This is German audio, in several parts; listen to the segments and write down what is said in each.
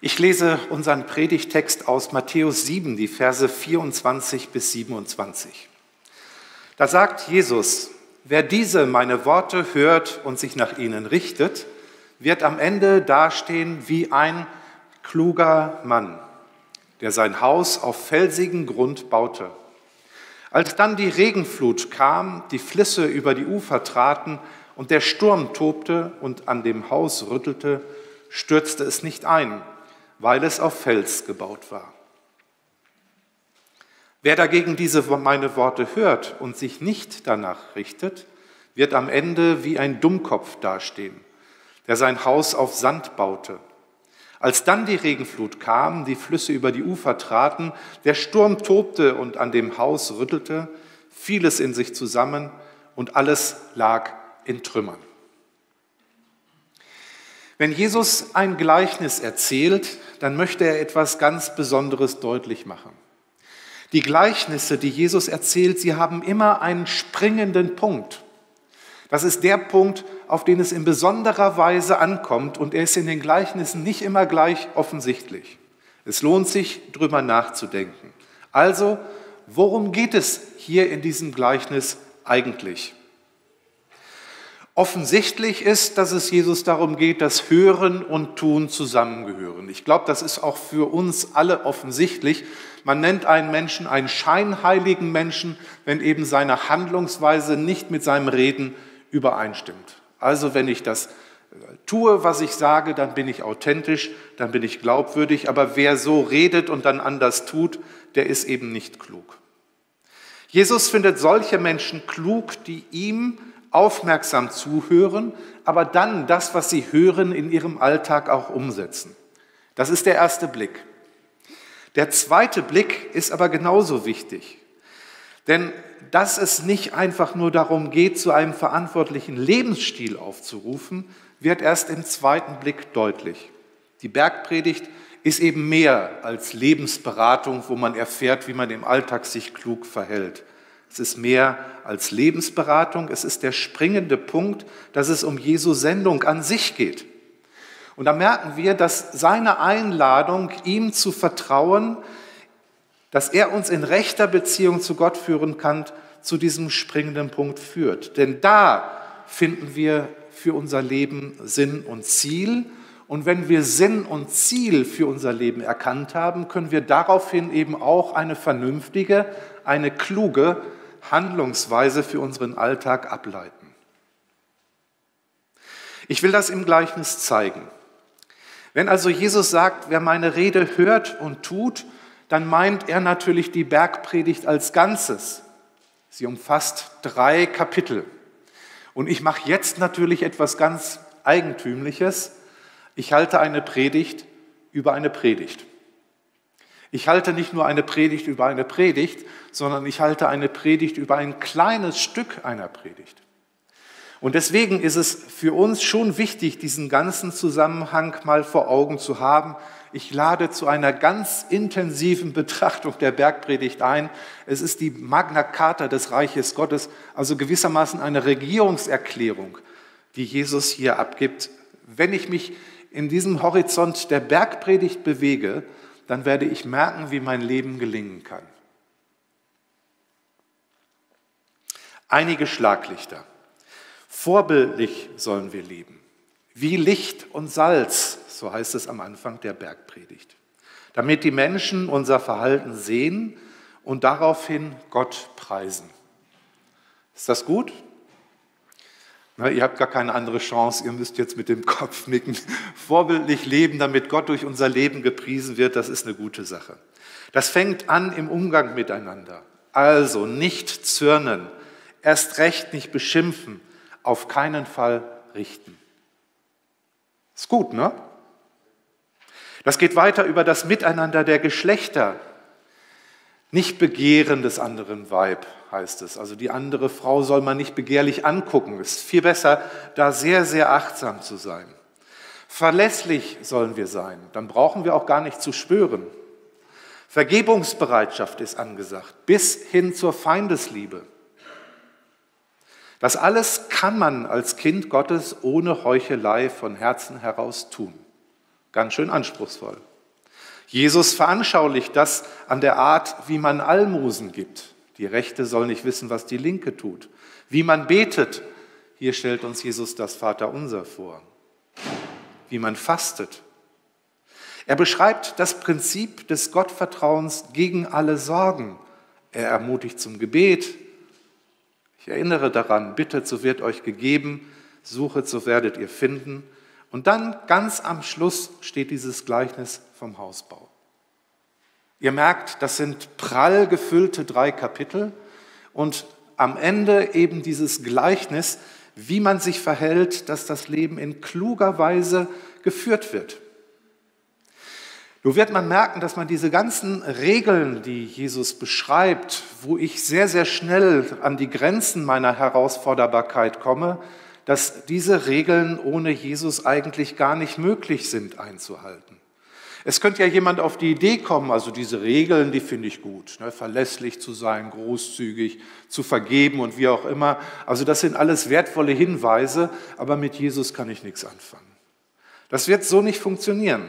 Ich lese unseren Predigttext aus Matthäus 7, die Verse 24 bis 27. Da sagt Jesus: Wer diese meine Worte hört und sich nach ihnen richtet, wird am Ende dastehen wie ein kluger Mann, der sein Haus auf felsigen Grund baute. Als dann die Regenflut kam, die Flüsse über die Ufer traten und der Sturm tobte und an dem Haus rüttelte, stürzte es nicht ein, weil es auf Fels gebaut war. Wer dagegen diese meine Worte hört und sich nicht danach richtet, wird am Ende wie ein Dummkopf dastehen, der sein Haus auf Sand baute. Als dann die Regenflut kam, die Flüsse über die Ufer traten, der Sturm tobte und an dem Haus rüttelte, fiel es in sich zusammen und alles lag in Trümmern. Wenn Jesus ein Gleichnis erzählt, dann möchte er etwas ganz Besonderes deutlich machen. Die Gleichnisse, die Jesus erzählt, sie haben immer einen springenden Punkt. Das ist der Punkt, auf den es in besonderer Weise ankommt, und er ist in den Gleichnissen nicht immer gleich offensichtlich. Es lohnt sich, drüber nachzudenken. Also, worum geht es hier in diesem Gleichnis eigentlich? Offensichtlich ist, dass es Jesus darum geht, dass Hören und Tun zusammengehören. Ich glaube, das ist auch für uns alle offensichtlich. Man nennt einen Menschen einen scheinheiligen Menschen, wenn eben seine Handlungsweise nicht mit seinem Reden übereinstimmt. Also wenn ich das tue, was ich sage, dann bin ich authentisch, dann bin ich glaubwürdig. Aber wer so redet und dann anders tut, der ist eben nicht klug. Jesus findet solche Menschen klug, die ihm aufmerksam zuhören, aber dann das, was sie hören, in ihrem Alltag auch umsetzen. Das ist der erste Blick. Der zweite Blick ist aber genauso wichtig. Denn dass es nicht einfach nur darum geht, zu einem verantwortlichen Lebensstil aufzurufen, wird erst im zweiten Blick deutlich. Die Bergpredigt ist eben mehr als Lebensberatung, wo man erfährt, wie man im Alltag sich klug verhält. Es ist mehr als Lebensberatung, es ist der springende Punkt, dass es um Jesu Sendung an sich geht. Und da merken wir, dass seine Einladung, ihm zu vertrauen, dass er uns in rechter Beziehung zu Gott führen kann, zu diesem springenden Punkt führt. Denn da finden wir für unser Leben Sinn und Ziel. Und wenn wir Sinn und Ziel für unser Leben erkannt haben, können wir daraufhin eben auch eine vernünftige, eine kluge Handlungsweise für unseren Alltag ableiten. Ich will das im Gleichnis zeigen. Wenn also Jesus sagt, wer meine Rede hört und tut, dann meint er natürlich die Bergpredigt als Ganzes. Sie umfasst 3 Kapitel. Und ich mache jetzt natürlich etwas ganz Eigentümliches. Ich halte eine Predigt über eine Predigt. Ich halte nicht nur eine Predigt über eine Predigt, sondern ich halte eine Predigt über ein kleines Stück einer Predigt. Und deswegen ist es für uns schon wichtig, diesen ganzen Zusammenhang mal vor Augen zu haben. Ich lade zu einer ganz intensiven Betrachtung der Bergpredigt ein. Es ist die Magna Carta des Reiches Gottes, also gewissermaßen eine Regierungserklärung, die Jesus hier abgibt. Wenn ich mich in diesem Horizont der Bergpredigt bewege, dann werde ich merken, wie mein Leben gelingen kann. Einige Schlaglichter. Vorbildlich sollen wir leben. Wie Licht und Salz, so heißt es am Anfang der Bergpredigt. Damit die Menschen unser Verhalten sehen und daraufhin Gott preisen. Ist das gut? Na, ihr habt gar keine andere Chance, ihr müsst jetzt mit dem Kopf nicken. Vorbildlich leben, damit Gott durch unser Leben gepriesen wird, das ist eine gute Sache. Das fängt an im Umgang miteinander. Also nicht zürnen, erst recht nicht beschimpfen, auf keinen Fall richten. Ist gut, ne? Das geht weiter über das Miteinander der Geschlechter. Nicht begehren des anderen Weib, heißt es. Also die andere Frau soll man nicht begehrlich angucken. Es ist viel besser, da sehr, sehr achtsam zu sein. Verlässlich sollen wir sein. Dann brauchen wir auch gar nicht zu schwören. Vergebungsbereitschaft ist angesagt, bis hin zur Feindesliebe. Das alles kann man als Kind Gottes ohne Heuchelei von Herzen heraus tun. Ganz schön anspruchsvoll. Jesus veranschaulicht das an der Art, wie man Almosen gibt. Die Rechte soll nicht wissen, was die Linke tut. Wie man betet. Hier stellt uns Jesus das Vaterunser vor. Wie man fastet. Er beschreibt das Prinzip des Gottvertrauens gegen alle Sorgen. Er ermutigt zum Gebet. Ich erinnere daran, bittet, so wird euch gegeben, suchet, so werdet ihr finden. Und dann ganz am Schluss steht dieses Gleichnis vom Hausbau. Ihr merkt, das sind prall gefüllte 3 Kapitel und am Ende eben dieses Gleichnis, wie man sich verhält, dass das Leben in kluger Weise geführt wird. Nun wird man merken, dass man diese ganzen Regeln, die Jesus beschreibt, wo ich sehr, sehr schnell an die Grenzen meiner Herausforderbarkeit komme, dass diese Regeln ohne Jesus eigentlich gar nicht möglich sind einzuhalten. Es könnte ja jemand auf die Idee kommen, also diese Regeln, die finde ich gut, ne, verlässlich zu sein, großzügig, zu vergeben und wie auch immer. Also das sind alles wertvolle Hinweise, aber mit Jesus kann ich nichts anfangen. Das wird so nicht funktionieren.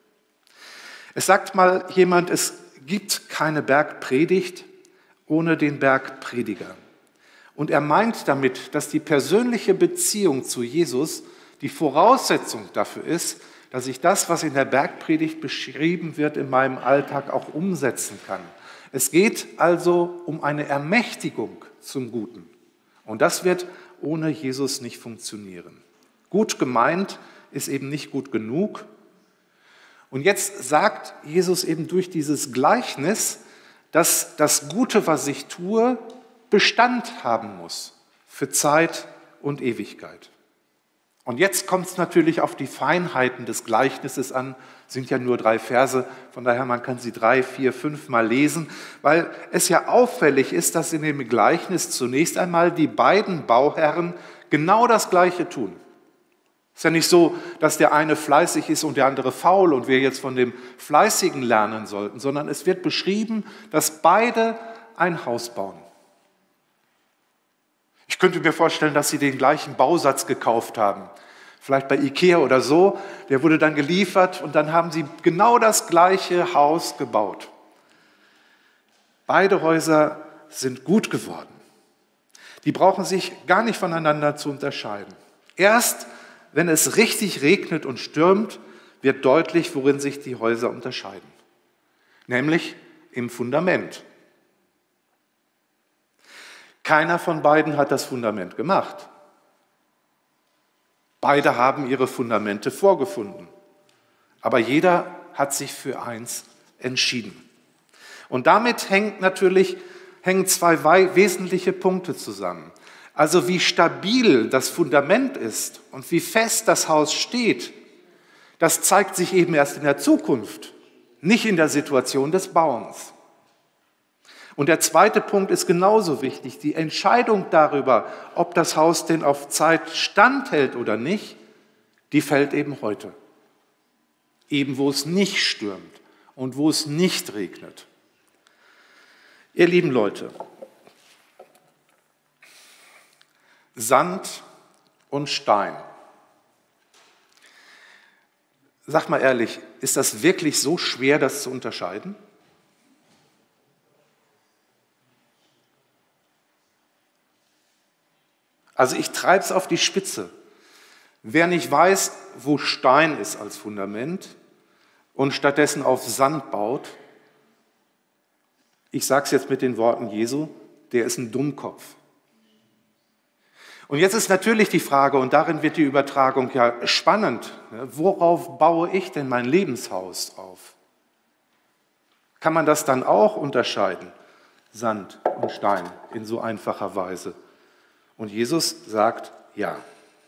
Es sagt mal jemand, es gibt keine Bergpredigt ohne den Bergprediger. Und er meint damit, dass die persönliche Beziehung zu Jesus die Voraussetzung dafür ist, dass ich das, was in der Bergpredigt beschrieben wird, in meinem Alltag auch umsetzen kann. Es geht also um eine Ermächtigung zum Guten. Und das wird ohne Jesus nicht funktionieren. Gut gemeint ist eben nicht gut genug. Und jetzt sagt Jesus eben durch dieses Gleichnis, dass das Gute, was ich tue, Bestand haben muss für Zeit und Ewigkeit. Und jetzt kommt es natürlich auf die Feinheiten des Gleichnisses an, sind ja nur 3 Verse, von daher man kann sie 3, 4, 5 Mal lesen, weil es ja auffällig ist, dass in dem Gleichnis zunächst einmal die beiden Bauherren genau das Gleiche tun. Es ist ja nicht so, dass der eine fleißig ist und der andere faul und wir jetzt von dem Fleißigen lernen sollten, sondern es wird beschrieben, dass beide ein Haus bauen. Ich könnte mir vorstellen, dass sie den gleichen Bausatz gekauft haben. Vielleicht bei Ikea oder so. Der wurde dann geliefert und dann haben sie genau das gleiche Haus gebaut. Beide Häuser sind gut geworden. Die brauchen sich gar nicht voneinander zu unterscheiden. Erst wenn es richtig regnet und stürmt, wird deutlich, worin sich die Häuser unterscheiden. Nämlich im Fundament. Keiner von beiden hat das Fundament gemacht. Beide haben ihre Fundamente vorgefunden. Aber jeder hat sich für eins entschieden. Und damit hängen 2 wesentliche Punkte zusammen. Also wie stabil das Fundament ist und wie fest das Haus steht, das zeigt sich eben erst in der Zukunft, nicht in der Situation des Bauens. Und der zweite Punkt ist genauso wichtig. Die Entscheidung darüber, ob das Haus denn auf Zeit standhält oder nicht, die fällt eben heute. Eben wo es nicht stürmt und wo es nicht regnet. Ihr lieben Leute, Sand und Stein. Sag mal ehrlich, ist das wirklich so schwer, das zu unterscheiden? Also ich treibe es auf die Spitze. Wer nicht weiß, wo Stein ist als Fundament und stattdessen auf Sand baut, ich sage es jetzt mit den Worten Jesu, der ist ein Dummkopf. Und jetzt ist natürlich die Frage, und darin wird die Übertragung ja spannend, worauf baue ich denn mein Lebenshaus auf? Kann man das dann auch unterscheiden? Sand und Stein in so einfacher Weise. Und Jesus sagt, ja.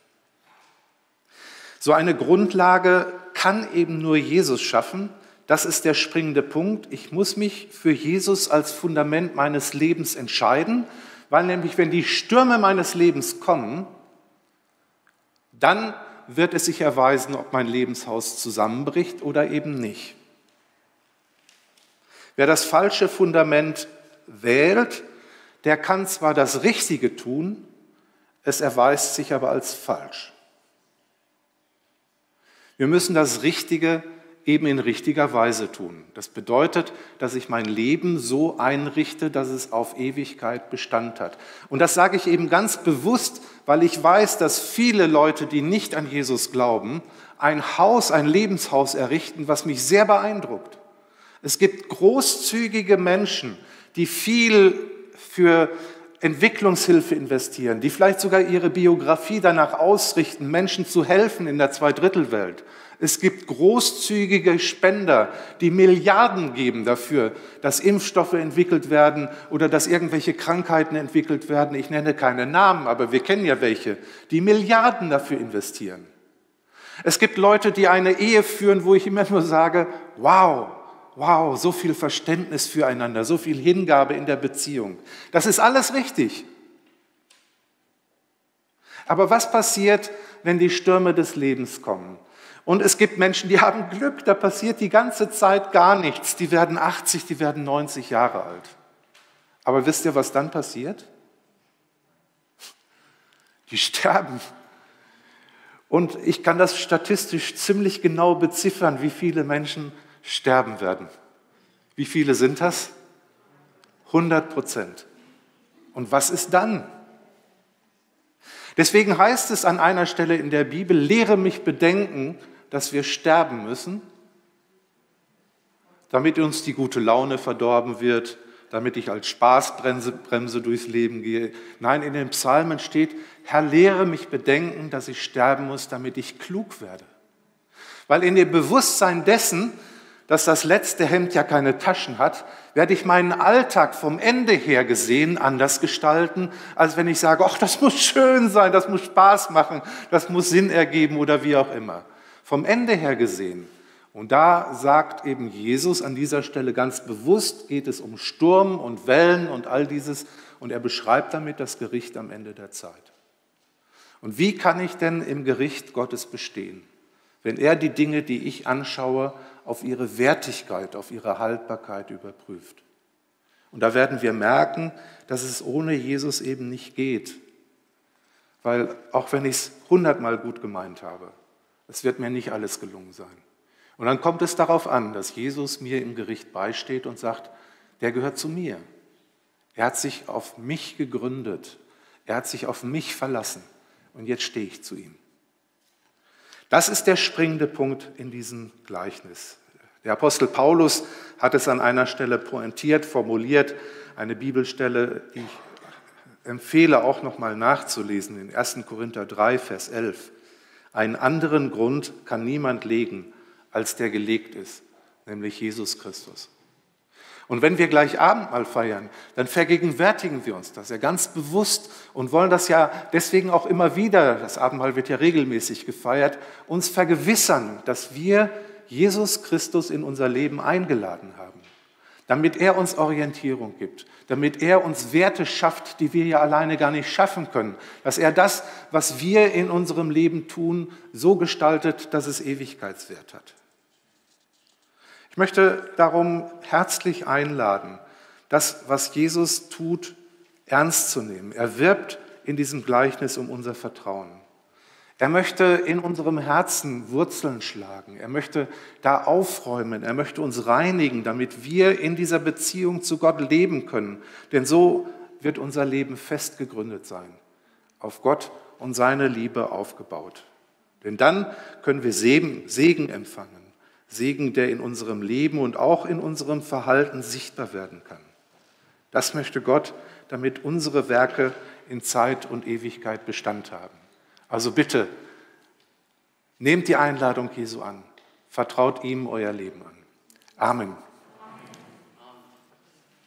So eine Grundlage kann eben nur Jesus schaffen. Das ist der springende Punkt. Ich muss mich für Jesus als Fundament meines Lebens entscheiden, weil nämlich, wenn die Stürme meines Lebens kommen, dann wird es sich erweisen, ob mein Lebenshaus zusammenbricht oder eben nicht. Wer das falsche Fundament wählt, der kann zwar das Richtige tun, es erweist sich aber als falsch. Wir müssen das Richtige eben in richtiger Weise tun. Das bedeutet, dass ich mein Leben so einrichte, dass es auf Ewigkeit Bestand hat. Und das sage ich eben ganz bewusst, weil ich weiß, dass viele Leute, die nicht an Jesus glauben, ein Lebenshaus errichten, was mich sehr beeindruckt. Es gibt großzügige Menschen, die viel für Entwicklungshilfe investieren, die vielleicht sogar ihre Biografie danach ausrichten, Menschen zu helfen in der Zweidrittelwelt. Es gibt großzügige Spender, die Milliarden geben dafür, dass Impfstoffe entwickelt werden oder dass irgendwelche Krankheiten entwickelt werden. Ich nenne keine Namen, aber wir kennen ja welche, die Milliarden dafür investieren. Es gibt Leute, die eine Ehe führen, wo ich immer nur sage, wow, so viel Verständnis füreinander, so viel Hingabe in der Beziehung. Das ist alles richtig. Aber was passiert, wenn die Stürme des Lebens kommen? Und es gibt Menschen, die haben Glück, da passiert die ganze Zeit gar nichts. Die werden 80, die werden 90 Jahre alt. Aber wisst ihr, was dann passiert? Die sterben. Und ich kann das statistisch ziemlich genau beziffern, wie viele Menschen sterben werden. Wie viele sind das? 100%. Und was ist dann? Deswegen heißt es an einer Stelle in der Bibel, lehre mich bedenken, dass wir sterben müssen, damit uns die gute Laune verdorben wird, damit ich als Spaßbremse durchs Leben gehe. Nein, in den Psalmen steht, Herr, lehre mich bedenken, dass ich sterben muss, damit ich klug werde. Weil in dem Bewusstsein dessen, dass das letzte Hemd ja keine Taschen hat, werde ich meinen Alltag vom Ende her gesehen anders gestalten, als wenn ich sage, ach, das muss schön sein, das muss Spaß machen, das muss Sinn ergeben oder wie auch immer. Vom Ende her gesehen. Und da sagt eben Jesus an dieser Stelle ganz bewusst, geht es um Sturm und Wellen und all dieses. Und er beschreibt damit das Gericht am Ende der Zeit. Und wie kann ich denn im Gericht Gottes bestehen, wenn er die Dinge, die ich anschaue, auf ihre Wertigkeit, auf ihre Haltbarkeit überprüft? Und da werden wir merken, dass es ohne Jesus eben nicht geht. Weil auch wenn ich es 100-mal gut gemeint habe, es wird mir nicht alles gelungen sein. Und dann kommt es darauf an, dass Jesus mir im Gericht beisteht und sagt, der gehört zu mir. Er hat sich auf mich gegründet. Er hat sich auf mich verlassen. Und jetzt stehe ich zu ihm. Das ist der springende Punkt in diesem Gleichnis. Der Apostel Paulus hat es an einer Stelle pointiert, formuliert, eine Bibelstelle, die ich empfehle auch nochmal nachzulesen, in 1. Korinther 3, Vers 11. Einen anderen Grund kann niemand legen, als der gelegt ist, nämlich Jesus Christus. Und wenn wir gleich Abendmahl feiern, dann vergegenwärtigen wir uns das ja ganz bewusst und wollen das ja deswegen auch immer wieder, das Abendmahl wird ja regelmäßig gefeiert, uns vergewissern, dass wir Jesus Christus in unser Leben eingeladen haben, damit er uns Orientierung gibt, damit er uns Werte schafft, die wir ja alleine gar nicht schaffen können, dass er das, was wir in unserem Leben tun, so gestaltet, dass es Ewigkeitswert hat. Ich möchte darum herzlich einladen, das, was Jesus tut, ernst zu nehmen. Er wirbt in diesem Gleichnis um unser Vertrauen. Er möchte in unserem Herzen Wurzeln schlagen. Er möchte da aufräumen. Er möchte uns reinigen, damit wir in dieser Beziehung zu Gott leben können. Denn so wird unser Leben fest gegründet sein, auf Gott und seine Liebe aufgebaut. Denn dann können wir Segen empfangen. Segen, der in unserem Leben und auch in unserem Verhalten sichtbar werden kann. Das möchte Gott, damit unsere Werke in Zeit und Ewigkeit Bestand haben. Also bitte, nehmt die Einladung Jesu an, vertraut ihm euer Leben an. Amen.